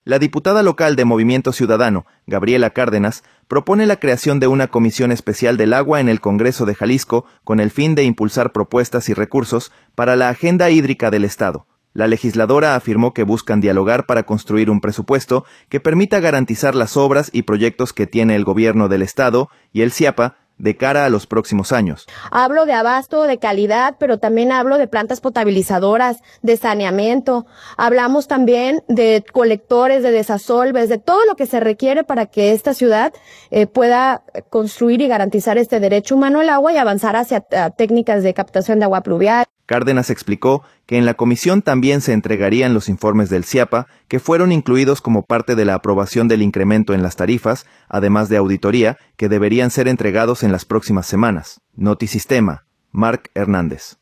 La diputada local de Movimiento Ciudadano, Gabriela Cárdenas, propone la creación de una comisión especial del agua en el Congreso de Jalisco con el fin de impulsar propuestas y recursos para la agenda hídrica del Estado. La legisladora afirmó que buscan dialogar para construir un presupuesto que permita garantizar las obras y proyectos que tiene el gobierno del Estado y el CIAPA de cara a los próximos años. Hablo de abasto, de calidad, pero también hablo de plantas potabilizadoras, de saneamiento. Hablamos también de colectores, de desasolves, de todo lo que se requiere para que esta ciudad pueda construir y garantizar este derecho humano al agua y avanzar hacia técnicas de captación de agua pluvial. Cárdenas explicó que en la comisión también se entregarían los informes del CIAPA, que fueron incluidos como parte de la aprobación del incremento en las tarifas, además de auditoría, que deberían ser entregados en las próximas semanas. Notisistema, Marc Hernández.